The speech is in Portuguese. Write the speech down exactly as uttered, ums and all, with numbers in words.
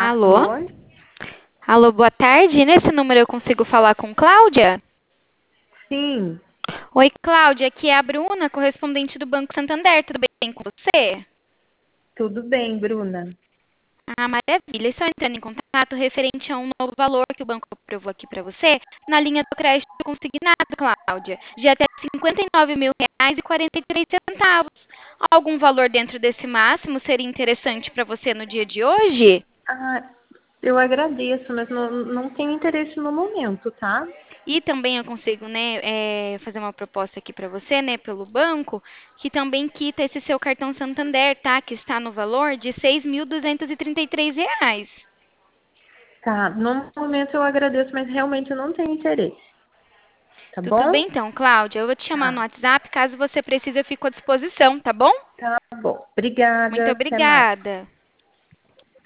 Alô? Alô? Alô, boa tarde. Nesse número eu consigo falar com Cláudia? Sim, Oi, Cláudia, aqui é a Bruna, correspondente do Banco Santander. Tudo bem com você? tudo bem, Bruna. Ah, maravilha. Estou entrando em contato referente a um novo valor que o banco aprovou aqui para você na linha do crédito consignado, Cláudia, de até cinquenta e nove mil reais e quarenta e três centavos. Algum valor dentro desse máximo seria interessante para você no dia de hoje? Ah, eu agradeço, mas não, não tenho interesse no momento, tá? E também eu consigo, né, é, fazer uma proposta aqui para você, né, pelo banco, que também quita esse seu cartão Santander, tá? Que está no valor de seis mil duzentos e trinta e três reais. Tá, no momento eu agradeço, mas realmente eu não tenho interesse, tá Tudo bom? bem então, Cláudia? Eu vou te chamar no Tá, WhatsApp, caso você precise, eu fico à disposição, tá bom? tá bom. Muito Obrigada, até mais. obrigada.